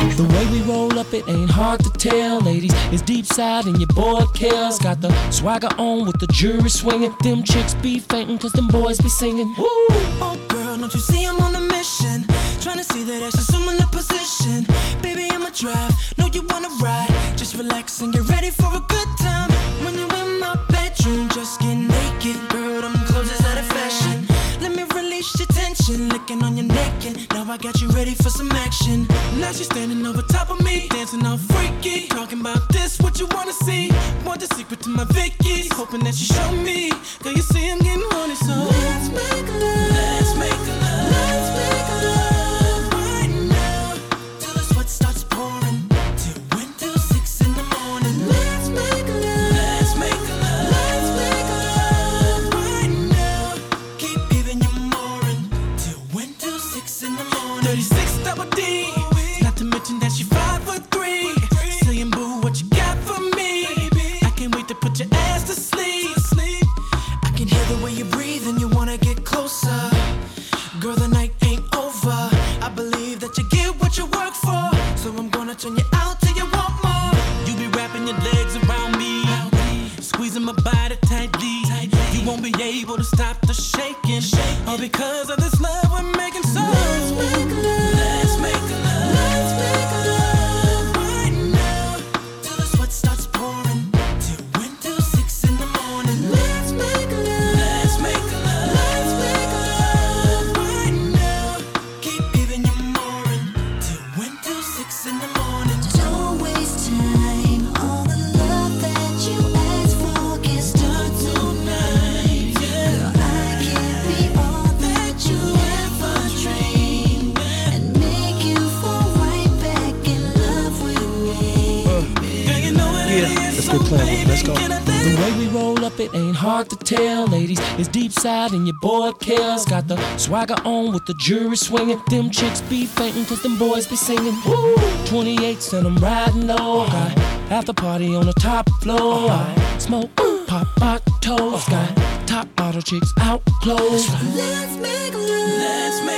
The way we roll up, it ain't hard to tell, ladies. It's deep side and your boy Kells got the swagger on with the jury swinging. Them chicks be fainting cause them boys be singing. Woo! Oh girl, don't you see I'm on a mission? Trying to see that ass, assuming the position. Baby, I'ma drive, know you wanna ride. Just relax and get ready for a good time. When you in my bedroom, just get naked. Girl, them clothes is out of fashion. Let me release your tension, licking on your naked. Now I got you ready for some action. Now she's standing over top of me, dancing all freaky. Talking about this, what you wanna see? Want the secret to my Vicky's, hoping that you show me. Girl, you see I'm getting horny, so let's make love. Let's make love. Let's make love right now, till the sweat starts pouring, till 1 till 6 in the morning. Let's make love. Let's make love. Let's make love right now. Keep giving you more till 1 till 6 in the morning. 36 double D. Not to mention that she 5'3". Saying boo, what you got for me? I can't wait to put your ass to sleep. I can hear the way you breathe and you wanna get closer. Girl, the night ain't over. I believe that you get what you work for, so I'm gonna turn you out till you want more. You be wrapping your legs around me, squeezing my body tightly. You won't be able to stop the shaking, all because of this love we're making. So let's make love. Let's make love. Let's make love right now, till the sweat starts pouring, till 1 till 6 in the morning. Let's make love. Let's make love. Let's make love right now. Keep giving you more till 1 till 6 in the morning. Don't waste time. All the love that you ask for can start tonight. Girl, I can be all that you ever dreamed, and make you fall right back in love with me. Girl, you know what it is. Let's go play with it. Let's go. Can I The way we roll up, it ain't hard to tell, ladies. It's deep side and your boy Kells got the swagger on with the jury swinging. Them chicks be fainting cause them boys be singing. Woo! 28s and I'm riding low. Got after party on the top floor. I smoke, pop bottles. Got top bottle chicks out close. Let's make love. Let's make